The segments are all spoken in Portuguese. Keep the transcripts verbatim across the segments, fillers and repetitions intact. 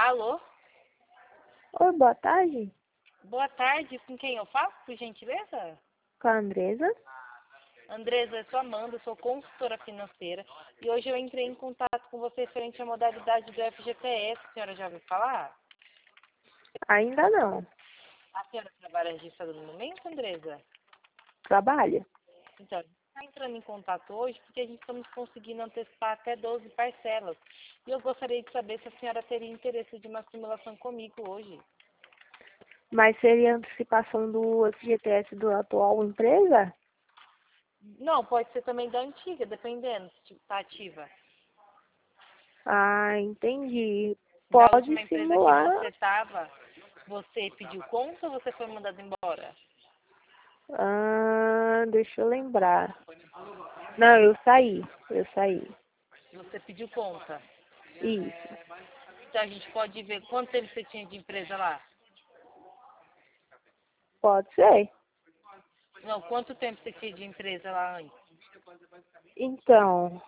Alô? Oi, boa tarde. Boa tarde, com quem eu falo, por gentileza? Com a Andresa. Andresa, eu sou Amanda, sou consultora financeira e hoje eu entrei em contato com você referente à modalidade do F G T S. A senhora já ouviu falar? Ainda não. A senhora trabalha registrada no momento, Andresa? Trabalha? Então, a gente está entrando em contato hoje porque a gente estamos conseguindo antecipar até doze parcelas. E eu gostaria de saber se a senhora teria interesse de uma simulação comigo hoje. Mas seria antecipação do F G T S do atual empresa? Não, pode ser também da antiga, dependendo se está ativa. Ah, entendi. Da Pode última empresa que simular. você estava, você pediu conta ou você foi mandado embora? Ah, deixa eu lembrar. Não, eu saí. Eu saí. Você pediu conta. Isso. Então a gente pode ver quanto tempo você tinha de empresa lá? Pode ser. Não, quanto tempo você tinha de empresa lá antes? Então.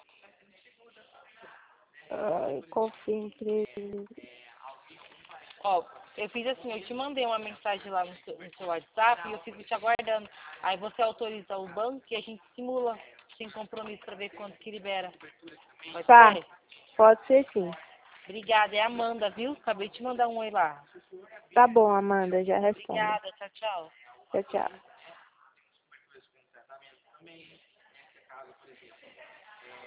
Ai, qual foi a empresa? Ó, eu fiz assim, eu te mandei uma mensagem lá no seu, no seu WhatsApp e eu fico te aguardando. Aí você autoriza o banco e a gente simula sem compromisso para ver quanto que libera. Pode Tá. ser? Pode ser sim. Obrigada, é a Amanda, viu? Acabei de te mandar um oi lá. Tá bom, Amanda, já respondo. Obrigada, tchau, tchau. Tchau, tchau.